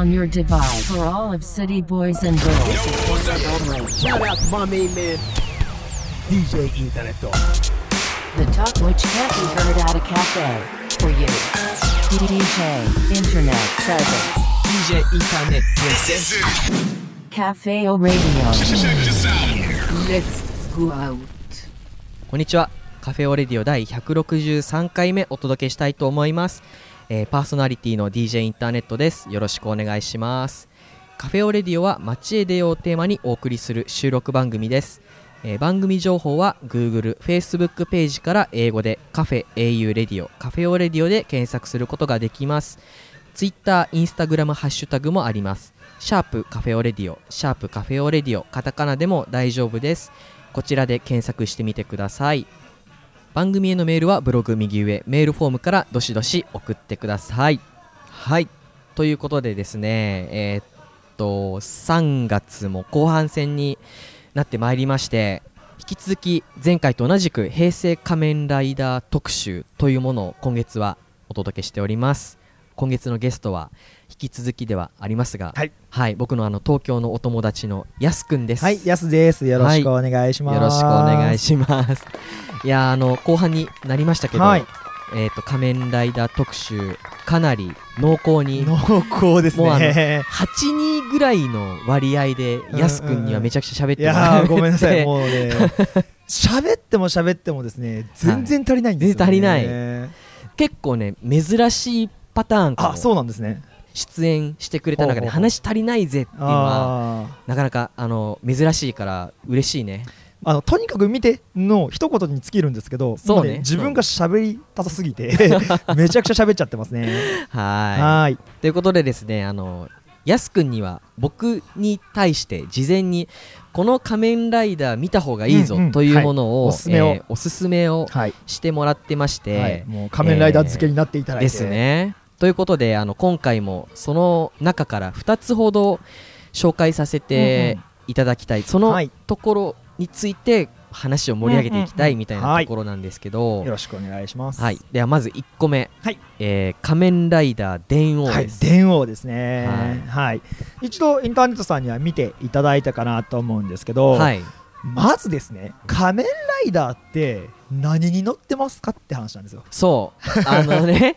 on your device for all of city boys and girls. Shout out to my main man, DJ Internet. The talk which can't be heard at a cafe. For you. DJ Internet presents. DJ Internet presents Cafe O Radio. Let's go out. こんにちは。カフェオレディオ第163回目お届けしたいと思います。パーソナリティの DJ インターネットです。よろしくお願いします。カフェオレディオは街へ出ようをテーマにお送りする収録番組です。番組情報は Google、Facebook ページから英語でカフェ AU レディオ、カフェオレディオで検索することができます。Twitter、Instagram ハッシュタグもあります。シャープカフェオレディオ、シャープカフェオレディオ、カタカナでも大丈夫です。こちらで検索してみてください。番組へのメールはブログ右上メールフォームからどしどし送ってください。はい、ということでですね、3月も後半戦になってまいりまして、引き続き前回と同じく平成仮面ライダー特集というものを今月はお届けしております。今月のゲストは引き続きではありますが、はい、僕の東京のお友達のやすくんです。 はい、やすです。よろしくお願いします。 よろしくお願いします。いや後半になりましたけど、仮面ライダー特集かなり濃厚にですね。 もう8-2ぐらいの割合でやすくんにはめちゃくちゃ喋ってもらって、 ごめんなさい、もうね喋ってもですね全然足りないんですよね。 全然足りない。結構ね珍しいパターンかも。 あ、そうなんですね。 出演してくれた中で話足りないぜっていうのはなかなか珍しいから嬉しいね。 とにかく見ての一言に尽きるんですけど、 そうね、 自分が喋りたさすぎてめちゃくちゃ喋っちゃってますね。 はい。ということでですね、やすくんには僕に対して事前にこの仮面ライダー見た方がいいぞというものをおすすめをしてもらってまして、 もう仮面ライダー漬けになっていただいてですね。ということで今回もその中から2つほど紹介させていただきたい、そのところについて話を盛り上げていきたいみたいなところなんですけど、 よろしくお願いします。 はい、ではまず1個目、仮面ライダー電王です。 電王ですね。はい、一度インターネットさんには見ていただいたかなと思うんですけど、まずですね、仮面ライダーって何に乗ってますかって話なんですよ。 そうね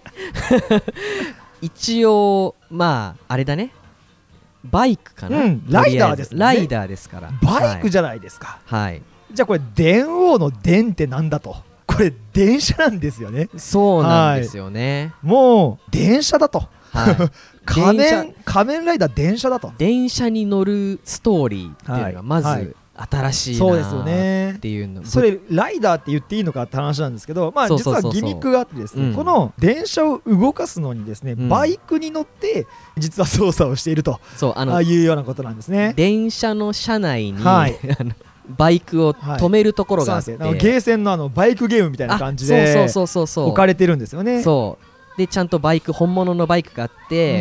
一応あれだね、バイクかな、 ライダーですね。 ライダーですからバイクじゃないですか。 はい。 じゃあこれ電王の電ってなんだと、これ電車なんですよね。 そうなんですよね。 もう電車だと、仮面ライダー電車だと、 電車に乗るストーリーっていうのがまず新しいなっていうの、 それライダーって言っていいのかって話なんですけど、実はギミックがあってですね、この電車を動かすのにですね、バイクに乗って実は操作をしているというようなことなんですね。 電車の車内にバイクを止めるところがあって、 ゲーセンのバイクゲームみたいな感じで置かれてるんですよね。 そうで、ちゃんと本物のバイクがあって、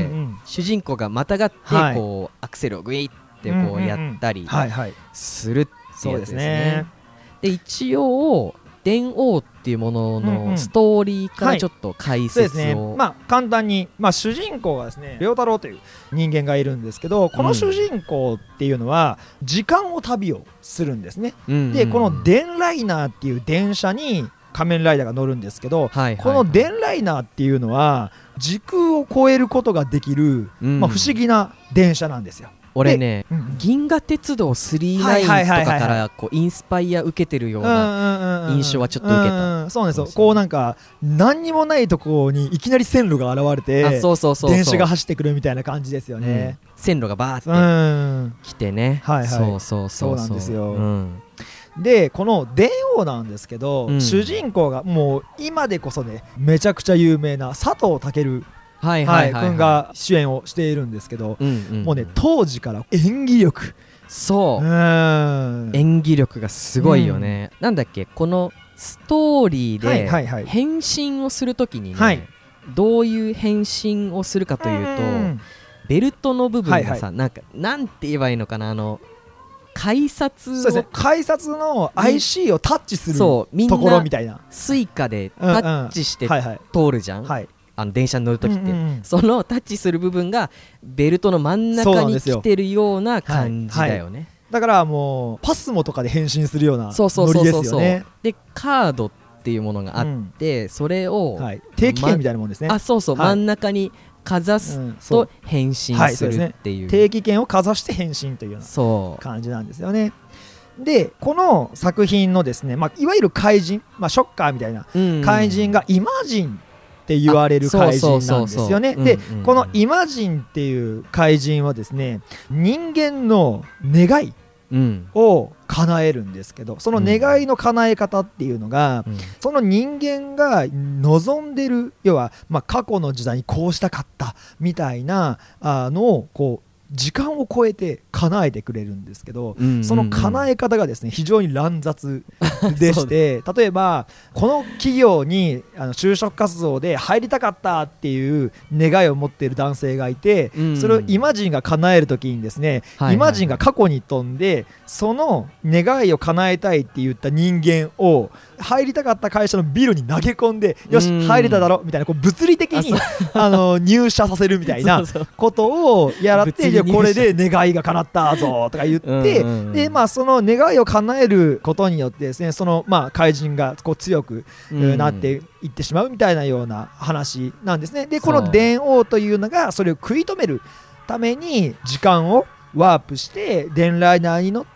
主人公がまたがってこうアクセルをグイッってこうやったりするっていうやつですね。で、一応電王っていうもののストーリーからちょっと解説を、 簡単に、主人公がですね、良太郎という人間がいるんですけど、この主人公っていうのは時間を旅をするんですね。で、この電ライナーっていう電車に仮面ライダーが乗るんですけど、この電ライナーっていうのは時空を超えることができる、不思議な電車なんですよ。 俺ね、銀河鉄道999とかからインスパイア受けてるような印象はちょっと受けた。 そうなんですよ。こうなんか何にもないところにいきなり線路が現れて電車が走ってくるみたいな感じですよね。 線路がバーって来てね。 そうなんですよ。で、この電王なんですけど、主人公がもう今でこそねめちゃくちゃ有名な佐藤健君が主演をしているんですけど、もうね当時から演技力、 演技力がすごいよね。なんだっけ、このストーリーで変身をするときにね、どういう変身をするかというと、ベルトの部分がさ、なんて言えばいいのかな、改札の IC をタッチするところみたいな、 スイカでタッチして通るじゃん。 電車に乗るときって、 うんうんうんそのタッチする部分がベルトの真ん中に来てるような感じだよね。 だからもうパスモとかで変身するようなそうそうノリそうそうですよね。 でカードっていうものがあって、それを、 はい、定期券みたいなもんですね。 あそうそう、 はい真ん中にかざすそうと変身するっていう、 定期券をかざして変身というようなそう感じなんですよね。でこの作品のですね、いわゆる怪人、ショッカーみたいな怪人がイマジンって言われる怪人なんですよね。でこのイマジンっていう怪人はですね、人間の願いを叶えるんですけど、その願いの叶え方っていうのが、その人間が望んでる、要は過去の時代にこうしたかったみたいなのをこう時間を超えて叶えてくれるんですけど、その叶え方がですね非常に乱雑でして例えばこの企業に就職活動で入りたかったっていう願いを持っている男性がいて、それをイマジンが叶えるときにですね、イマジンが過去に飛んでその願いを叶えたいって言った人間を入りたかった会社のビルに投げ込んで、よし入れただろみたいな、こう物理的に入社させるみたいなことをやらって、これで願いが叶ったぞとか言って、でその願いを叶えることによってですね、その怪人がこう強くなっていってしまうみたいなような話なんですね。でこの電王というのがそれを食い止めるために時間をワープして電ライナーに乗って、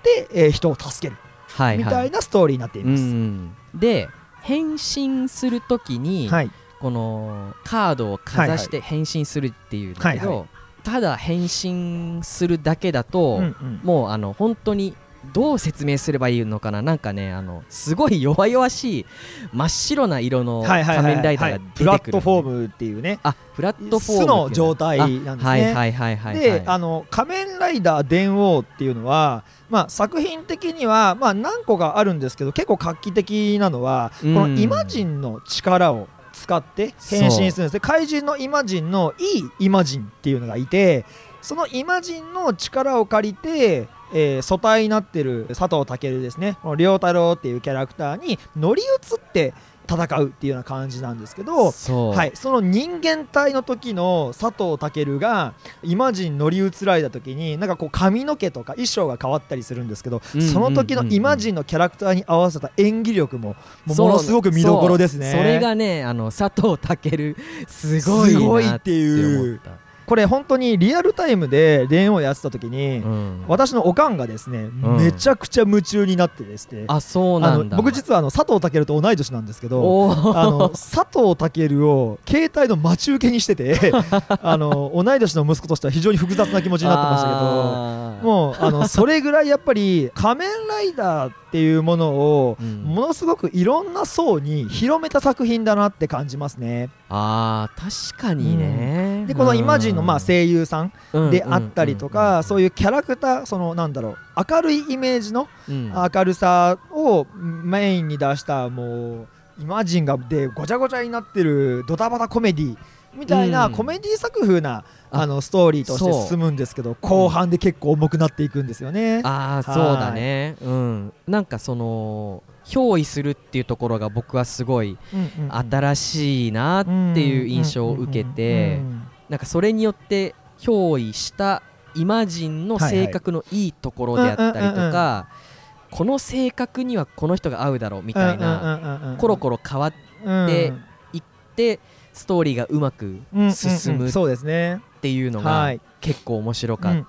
人を助けるみたいなストーリーになっています。 で変身するときに、このカードをかざして変身するっていうんだけど、ただ変身するだけだと、もう本当にどう説明すればいいのかな、なんかねすごい弱々しい真っ白な色の仮面ライダーが出てくる、 プラットフォームっていうね、 プラットフォーム素の状態なんですね。で仮面ライダー電王っていうのは、作品的には何個かあるんですけど、結構画期的なのはこのイマジンの力を使って変身するんですね。怪人のイマジンのいいイマジンっていうのがいて、そのイマジンの力を借りて、素体になってる佐藤健ですね、この良太郎っていうキャラクターに乗り移って戦うっていうような感じなんですけど、その人間体の時の佐藤健がイマジン乗り移られた時になんかこう髪の毛とか衣装が変わったりするんですけど、その時のイマジンのキャラクターに合わせた演技力もものすごく見どころですね。 それがね佐藤健すごいなって思った。 これ本当にリアルタイムで電話をやってた時に、私のおかんがですね、めちゃくちゃ夢中になってですね、 そうなんだ。 僕実は佐藤健と同い年なんですけど、佐藤健を携帯の待ち受けにしてて同い年の息子としては非常に複雑な気持ちになってましたけど、もうそれぐらいやっぱり仮面ライダーっていうものをものすごくいろんな層に広めた作品だなって感じますね。 確かにね。 でこのイマジンの声優さんであったりとか、そういうキャラクター、そのなんだろう、明るいイメージの明るさをメインに出したもうイマジンがでごちゃごちゃになってるドタバタコメディみたいなコメディ作風なストーリーとして進むんですけど、後半で結構重くなっていくんですよね。 そうだね。なんかその憑依するっていうところが僕はすごい新しいなっていう印象を受けて、なんかそれによって憑依したイマジンの性格のいいところであったりとか、この性格にはこの人が合うだろうみたいなコロコロ変わっていってストーリーがうまく進むっていうのが結構面白かった。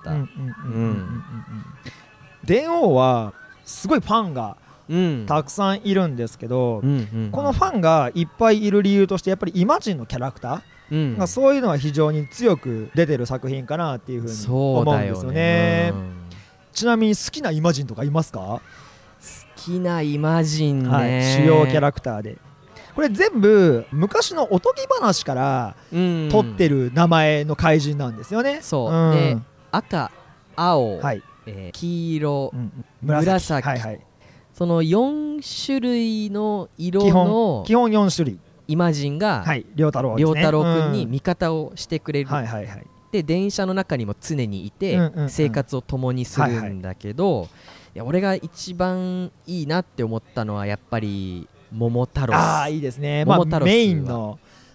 電王はすごいファンがたくさんいるんですけど、このファンがいっぱいいる理由としてやっぱりイマジンのキャラクター、そういうのは非常に強く出てる作品かなっていうふうに思うんですよね。ちなみに好きなイマジンとかいますか？好きなイマジンね、 主要キャラクターでこれ全部昔のおとぎ話から取ってる名前の怪人なんですよね。 で赤、青、黄色、紫、その4種類の色の基本4種類イマジンが良太郎君に味方をしてくれる。で電車の中にも常にいて生活を共にするんだけど、いや俺が一番いいなって思ったのはやっぱり桃太郎。 いいですね。メインの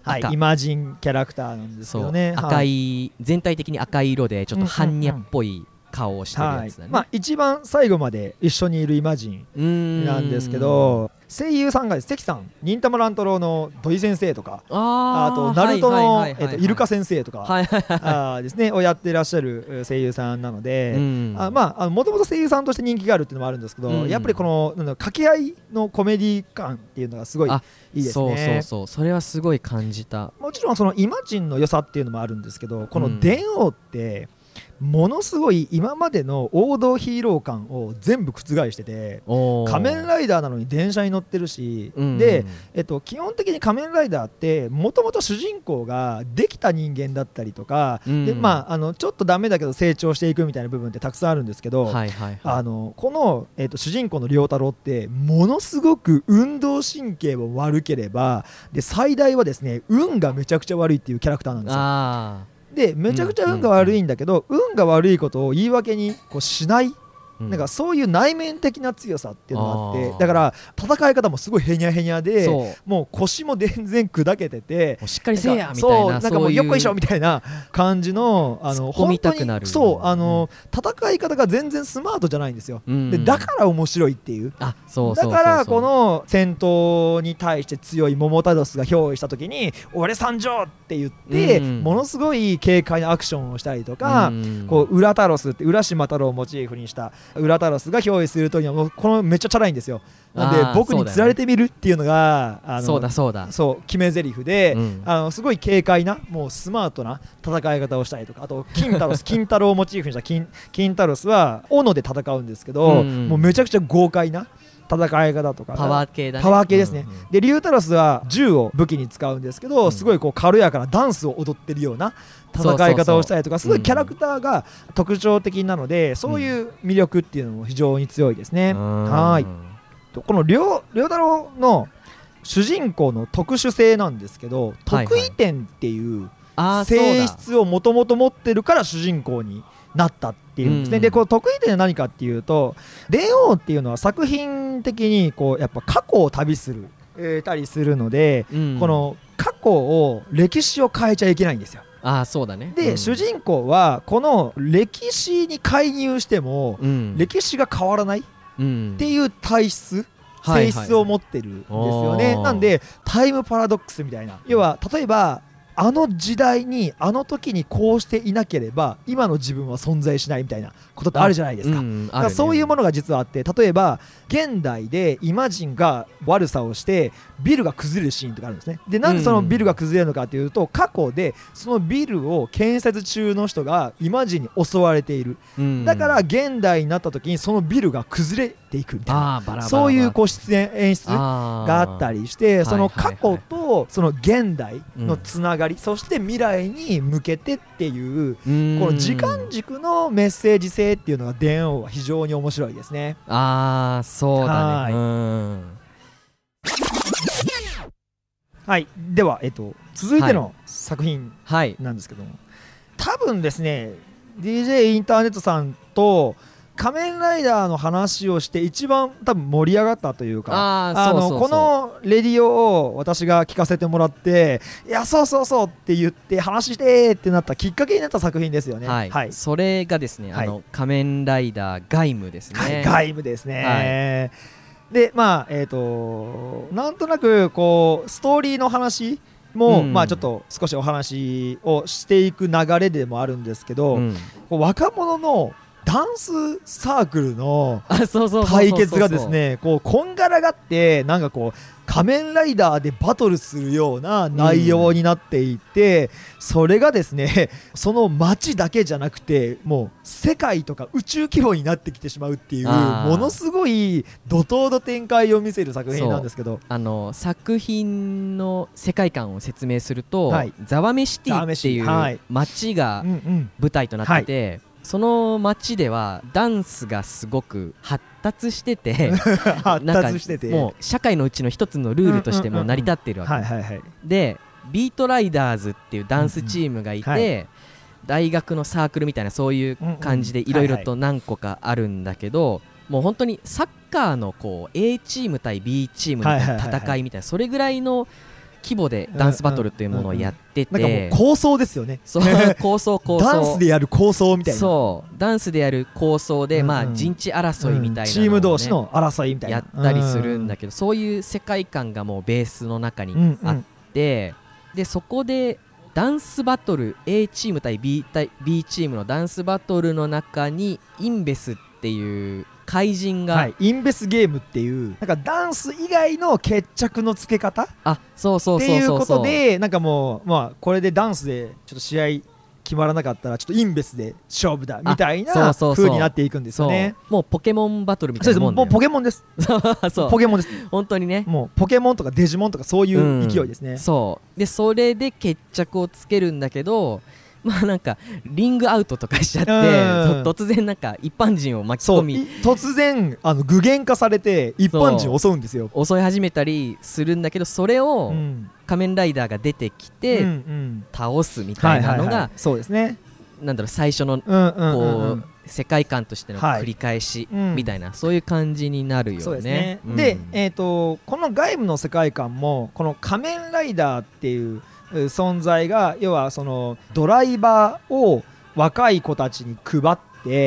はい、イマジンキャラクターなんですけどね、 赤い、全体的に赤い色でちょっと般若っぽい顔をしてるやつだね、 一番最後まで一緒にいるイマジンなんですけど、声優さんが関さん、忍たま乱太郎の土井先生とか、あとナルトのイルカ先生とかですねをやっていらっしゃる声優さんなので、もともと声優さんとして人気があるっていうのもあるんですけど、やっぱりこの掛け合いのコメディ感っていうのがすごいいいですね。 そうそれはすごい感じた。 もちろんそのイマジンの良さっていうのもあるんですけど、この電王ってものすごい今までの王道ヒーロー感を全部覆してて、仮面ライダーなのに電車に乗ってるし、で、基本的に仮面ライダーってもともと主人公ができた人間だったりとか、でちょっとダメだけど成長していくみたいな部分ってたくさんあるんですけど、この、主人公の良太郎ってものすごく運動神経も悪ければ、で最大はですね運がめちゃくちゃ悪いっていうキャラクターなんですよ。でめちゃくちゃ運が悪いんだけど、運が悪いことを言い訳にこうしない、なんかそういう内面的な強さっていうのがあって、だから戦い方もすごいへにゃへにゃで、もう腰も全然砕けてて、 しっかりせえやみたいな、 なんかもうよっこいしょみたいな感じの本当に戦い方が全然スマートじゃないんですよ。でだから面白いっていう、だからこの戦闘に対して強い桃太郎が憑依した時に俺参上って言ってものすごい軽快なアクションをしたりとか、こう浦太郎って浦島太郎をモチーフにした浦太郎が憑依するときにはもうこのめっちゃチャラいんですよ。なんで僕に釣られてみるっていうのがそう決め台詞で、すごい軽快なもうスマートな戦い方をしたりとか、あと金太郎をモチーフにした金太郎は斧で戦うんですけど、もうめちゃくちゃ豪快な戦い方とかパワー系だね。 パワー系ですね。で竜太郎は銃を武器に使うんですけど、すごいこう軽やかなダンスを踊ってるような戦い方をしたりとか、すごいキャラクターが特徴的なので、そういう魅力っていうのも非常に強いですね。この竜太郎の主人公の特殊性なんですけど、得意点っていう性質をもともと持ってるから主人公になったっていうんですね。でこの得意点は何かっていうと、電王っていうのは作品的にこうやっぱ過去を旅するたりするので、この過去を歴史を変えちゃいけないんですよ。 そうだね。 で、主人公はこの歴史に介入しても、歴史が変わらないっていう体質、性質を持ってるんですよね。なんでタイムパラドックスみたいな、要は例えばあの時代にあの時にこうしていなければ今の自分は存在しないみたいなことってあるじゃないですか。だからそういうものが実はあって、例えば現代でイマジンが悪さをしてビルが崩れるシーンとかあるんですね。でなんでそのビルが崩れるのかというと、過去でそのビルを建設中の人がイマジンに襲われている、だから現代になった時にそのビルが崩れていくみたいな、そういうこう出演出があったりして、その過去とその現代のつながり、そして未来に向けてっていうこの時間軸のメッセージ性っていうのが電王は非常に面白いですね。 そうだね。 はい、では、続いての作品なんですけども、多分ですね DJ インターネットさんと仮面ライダーの話をして一番多分盛り上がったというか、このレディオを私が聞かせてもらって、いやそうって言って話してってなったきっかけになった作品ですよね。 それがですね、仮面ライダーガイムですね。 ガイムですね。でなんとなくこうストーリーの話も、ちょっと少しお話をしていく流れでもあるんですけど、こう若者のダンスサークルの対決がですね、こんがらがってなんかこう仮面ライダーでバトルするような内容になっていて、それがですねその街だけじゃなくてもう世界とか宇宙規模になってきてしまうっていう、ものすごい怒涛の展開を見せる作品なんですけど、 作品の世界観を説明すると、ザワメシティっていう街が舞台となってて、その街ではダンスがすごく発達しててもう社会のうちの一つのルールとしても成り立っているわけで、ビートライダーズっていうダンスチームがいて、大学のサークルみたいなそういう感じでいろいろと何個かあるんだけど、もう本当にサッカーのこう A チーム対 B チームみたいな戦いみたいな、それぐらいの規模でダンスバトルというものをやってて、 なんかもう構想ですよね。 そう構想ダンスでやる構想みたいな。 そうダンスでやる構想で、まあ陣地争いみたいなのを、ね、 チーム同士の争いみたいなやったりするんだけど、そういう世界観がもうベースの中にあって、でそこでダンスバトル A チーム対 B チームのダンスバトルの中にインベスっていう怪人が、 インベスゲームっていうなんかダンス以外の決着のつけ方そうっていうことで、なんかもうまあこれでダンスでちょっと試合決まらなかったらちょっとインベスで勝負だみたいな風になっていくんですよね。 もうポケモンバトルみたいなもんだよ。 もうポケモンですそうポケモンです本当にね。 もうポケモンとかデジモンとかそういう勢いですね。 そうでそれで決着をつけるんだけど、まあなんかリングアウトとかしちゃって、突然なんか一般人を巻き込み、 突然具現化されて一般人を襲うんですよ。 襲い始めたりするんだけど、それを仮面ライダーが出てきて倒すみたいなのが、 そうですね、 なんだろう、最初のこう世界観としての繰り返しみたいな、そういう感じになるよね。 そうですね。で、この外部の世界観もこの仮面ライダーっていう存在が、要はそのドライバーを若い子たちに配って、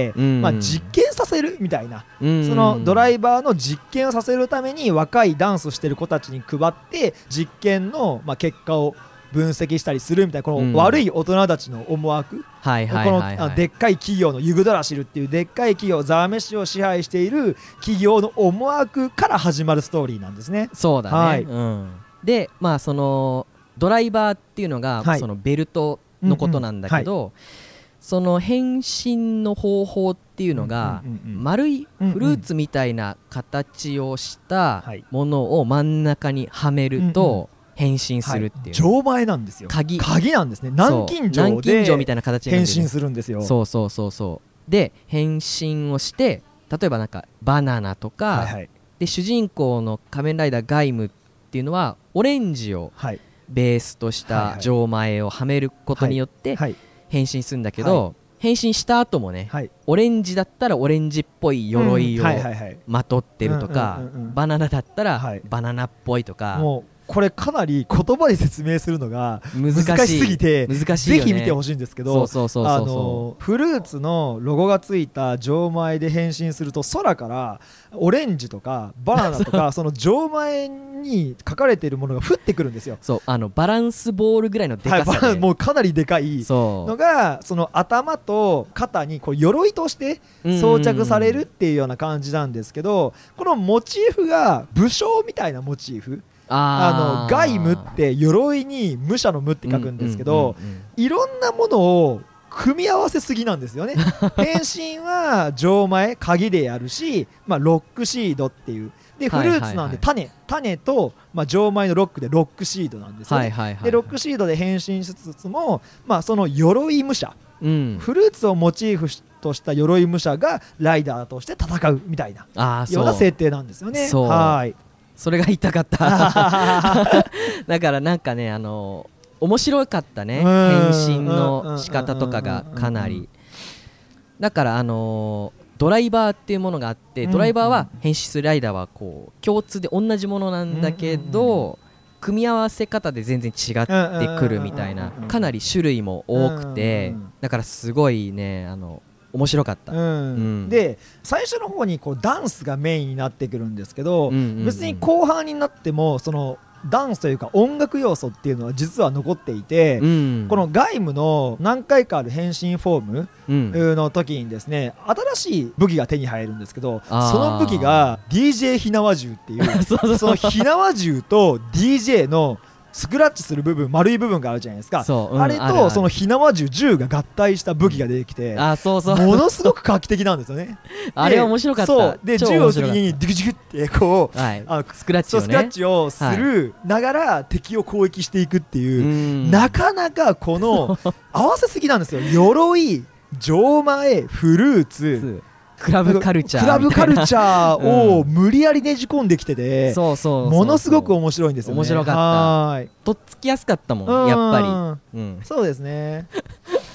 まあ、実験させるみたいな、そのドライバーの実験をさせるために若いダンスしてる子たちに配って実験のまあ結果を分析したりするみたいな、この悪い大人たちの思惑、このでっかい企業のユグドラシルっていうでっかい企業、ザーメ市を支配している企業の思惑から始まるストーリーなんですね。 そうだね、でまあそのドライバーっていうのが、そのベルトのことなんだけど、その変身の方法っていうのが、丸いフルーツみたいな形をしたものを真ん中にはめると変身するっていう、 錠前なんですよ。鍵なんですね。南京錠みたいな形変身するんですよ。 そうで変身をして、例えばなんかバナナとか、で主人公の仮面ライダーガイムっていうのはオレンジをベースとした錠前をはめることによって変身するんだけど、変身した後もね、オレンジだったらオレンジっぽい鎧をまとってるとか、バナナだったらバナナっぽいとか、 もうこれかなり言葉で説明するのが難しすぎて、ぜひ見てほしいんですけど、フルーツのロゴがついた錠前で変身すると、空からオレンジとかバナナとかその錠前に書かれているものが降ってくるんですよ。 バランスボールぐらいのでかさで、 もうかなりでかいのがその頭と肩にこう鎧として装着されるっていうような感じなんですけど、このモチーフが武将みたいなモチーフ、ガイムって鎧に武者の武って書くんですけど、いろんなものを組み合わせすぎなんですよね。変身は錠前鍵でやるし、まあ、ロックシードっていうで、フルーツなんで種と、まあ、錠前のロックでロックシードなんですよね。でロックシードで変身しつつも、まあ、その鎧武者、フルーツをモチーフとした鎧武者がライダーとして戦うみたいなような設定なんですよね。 それが言いたかっただからなんかね、面白かったね、変身の仕方とかがかなり。だからドライバーっていうものがあって、ドライバーは変身するライダーはこう共通で同じものなんだけど、組み合わせ方で全然違ってくるみたいな、かなり種類も多くて、だからすごいね面白かった。で最初の方にこうダンスがメインになってくるんですけど、別に後半になってもそのダンスというか音楽要素っていうのは実は残っていて、このガイムの何回かある変身フォームの時にですね、新しい武器が手に入るんですけど、その武器が DJ 火縄銃っていうその火縄銃と DJ のスクラッチする部分、丸い部分があるじゃないですか。あれとその火縄銃が合体した武器が出てきて、ものすごく画期的なんですよね。 あれ面白かった。 で銃を次にディクディクってこうスクラッチをするながら敵を攻撃していくっていう、なかなかこの合わせすぎなんですよ。鎧、錠前、フルーツ、 クラブカルチャーを無理やりねじ込んできてて、ものすごく面白いんですよね。 面白かった。とっつきやすかったもん、やっぱり。 そうですね。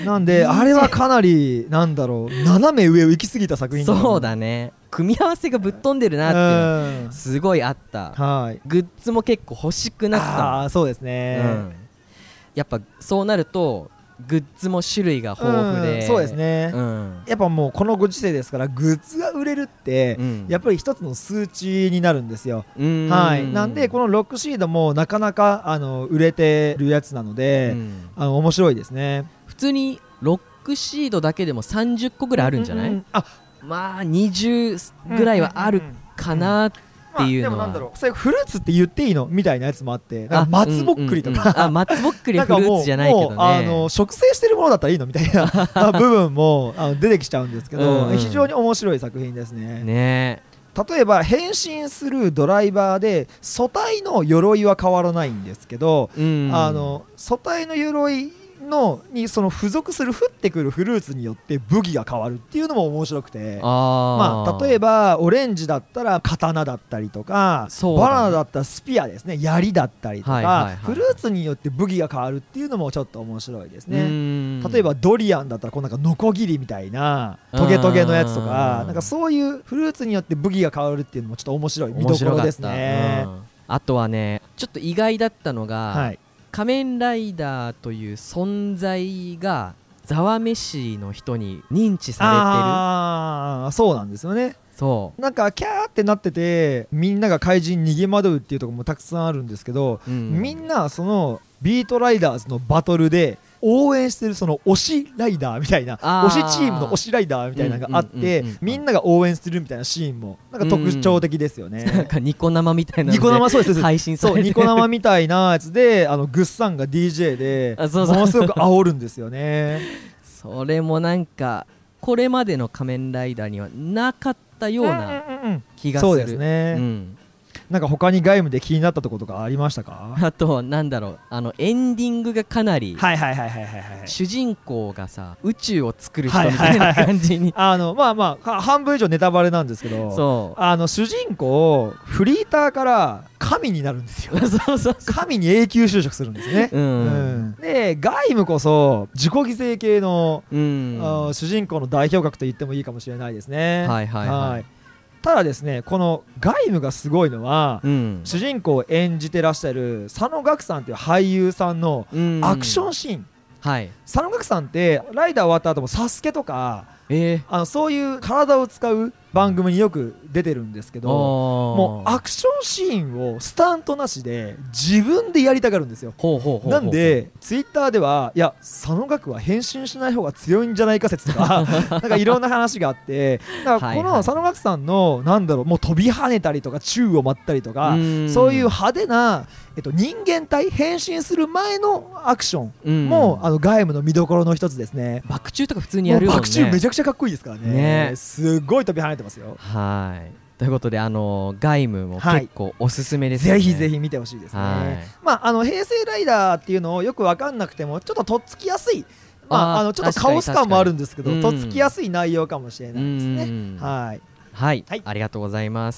なんであれはかなりなんだろう斜め上を行き過ぎた作品だな。 そうだね、組み合わせがぶっ飛んでるなっていうのすごいあった。 はい、 グッズも結構欲しくなった。 あ、そうですね、 やっぱそうなるとグッズも種類が豊富で、 そうですね、やっぱもうこのご時世ですからグッズが売れるって、やっぱり一つの数値になるんですよ。はい、なんでこのロックシードもなかなか売れてるやつなので、面白いですね。 普通にロックシードだけでも30個ぐらいあるんじゃない？まあ20ぐらいはあるかなっていうのは、でもなんだろう、それフルーツって言っていいのみたいなやつもあって、松ぼっくりとか、 松ぼっくりはフルーツじゃないけどね、 植生してるものだったらいいのみたいな部分も出てきちゃうんですけど、非常に面白い作品ですね。例えば変身するドライバーで素体の鎧は変わらないんですけど、素体の鎧にその付属する降ってくるフルーツによって武器が変わるっていうのも面白くて、例えばオレンジだったら刀だったりとか、バナナだったらスピアですね、槍だったりとか、フルーツによって武器が変わるっていうのもちょっと面白いですね。例えばドリアンだったらこうなんかノコギリみたいなトゲトゲのやつとか、なんかそういうフルーツによって武器が変わるっていうのもちょっと面白い見どころですね。 あとはね、ちょっと意外だったのが、仮面ライダーという存在がざわめしの人に認知されてる。 そうなんですよね。なんかキャーってなっててみんなが怪人逃げ惑うっていうところもたくさんあるんですけど、みんなそのビートライダーズのバトルで応援してるその推しライダーみたいな、推しチームの推しライダーみたいなのがあって、みんなが応援するみたいなシーンもなんか特徴的ですよね。 なんかニコ生みたいなので配信されて、 ニコ生みたいなやつでグッサンが DJ でものすごく煽るんですよね。 それもなんかこれまでの仮面ライダーにはなかったような気がする。 そうですね。なんか他に外務で気になったところとかありましたか？ あとなんだろう、エンディングがかなり主人公がさ宇宙を作る人みたいな感じに半分以上ネタバレなんですけど、主人公フリーターから神になるんですよ。神に永久就職するんですね。で外務こそ自己犠牲系の主人公の代表格と言ってもいいかもしれないですね。ただですね、この外務がすごいのは、主人公を演じてらっしゃる佐野岳さんという俳優さんのアクションシーン、佐野岳さんってライダー終わった後もサスケとか、そういう体を使う番組によく出てるんですけど、もうアクションシーンをスタントなしで自分でやりたがるんですよ。なんでツイッターではいや佐野岳は変身しない方が強いんじゃないか説とかなんかいろんな話があって、だからこの佐野岳さんのなんだろう、もう飛び跳ねたりとか宙を舞ったりとか、そういう派手な人間体変身する前のアクションも外務の見どころの一つですね。 バク宙とか普通にやるもんね。 バク宙めちゃくちゃかっこいいですからね。すごい飛び跳ねてますよ。 ということで外務も結構おすすめですね。 ぜひぜひ見てほしいですね。平成ライダーっていうのをよく分かんなくてもちょっととっつきやすい、ちょっとカオス感もあるんですけど、とっつきやすい内容かもしれないですね。 ありがとうございます。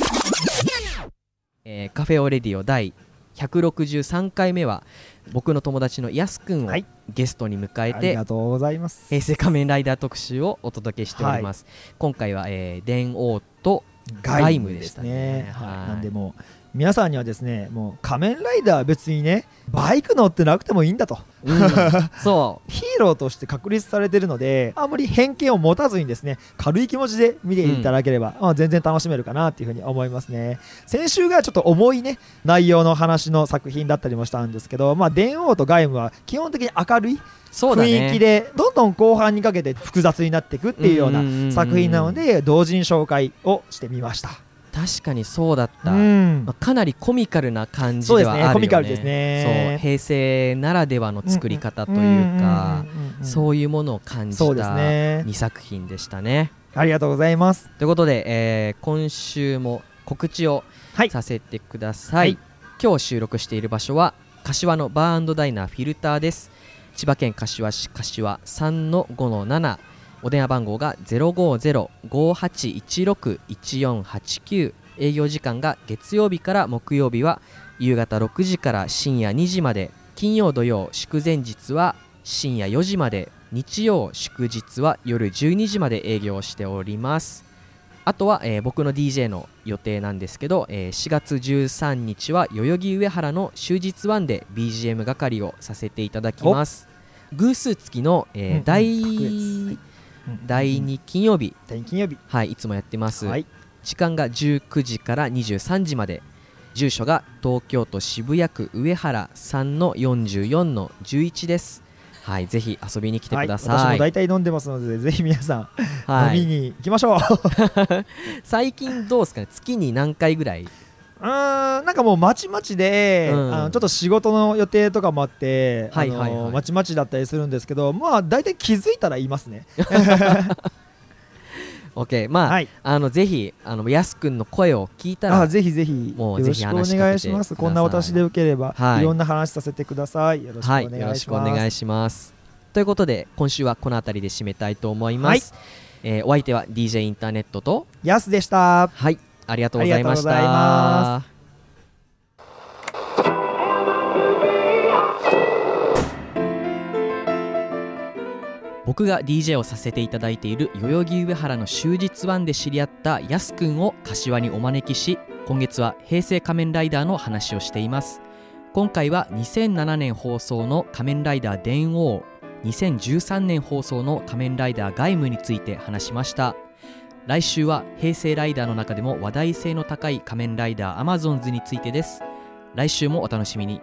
カフェオレディオ第163回目は僕の友達のやすくんをゲストに迎えて、ありがとうございます。 平成仮面ライダー特集をお届けしております。今回は電王と外務でしたね。 なんでもう皆さんにはですね、もう仮面ライダーは別にねバイク乗ってなくてもいいんだと、そうヒーローとして確立されているので、あんまり偏見を持たずにですね軽い気持ちで見ていただければ、全然楽しめるかなっていうふうに思いますね。先週がちょっと重いね内容の話の作品だったりもしたんですけど、電王と外務は基本的に明るい雰囲気でどんどん後半にかけて複雑になっていくっていうような作品なので、同時に紹介をしてみました。 確かにそうだった、かなりコミカルな感じではあるよね。 コミカルですね。 そう、平成ならではの作り方というか、そういうものを感じた2作品でしたね。 ありがとうございます。 ということで、今週も告知をさせてください。今日収録している場所は柏のバー&ダイナーフィルターです。千葉県柏市柏 3-5-7、お電話番号が 050-5816-1489、営業時間が月曜日から木曜日は夕方6時から深夜2時まで、金曜土曜祝前日は深夜4時まで、日曜祝日は夜12時まで営業しております。あとは、僕の DJ の予定なんですけど、4月13日は代々木上原の終日1で BGM 係をさせていただきます。偶数付きの、第2金曜日、はい、いつもやってます、はい、時間が19時から23時まで、住所が東京都渋谷区上原 3-44-11 です。はい、ぜひ遊びに来てください。 はい、私も大体飲んでますので、ぜひ皆さん、はい、飲みに行きましょう。 最近どうですかね、月に何回ぐらい？ なんかもうまちまちで、ちょっと仕事の予定とかもあって、まちまちだったりするんですけど、まあ大体気づいたら言いますね。 OK、まあ、はい、ぜひやすくんの声を聞いたら、 ぜひぜひよろしくお願いします。こんな私でよければ、いろんな話させてください。よろしくお願いします。はい、よろしくお願いします。 ということで今週はこの辺りで締めたいと思います。はい、お相手は DJ インターネットとやすでした。 はい、ありがとうございました。僕が DJ をさせていただいている代々木上原の終日1で知り合ったやすくんを柏にお招きし、今月は平成仮面ライダーの話をしています。今回は2007年放送の仮面ライダー電王、2013年放送の仮面ライダーガイムについて話しました。来週は平成ライダーの中でも話題性の高い仮面ライダーアマゾンズについてです。来週もお楽しみに。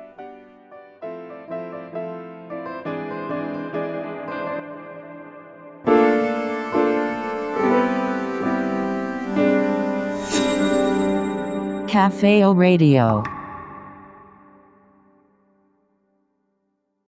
Café O Radio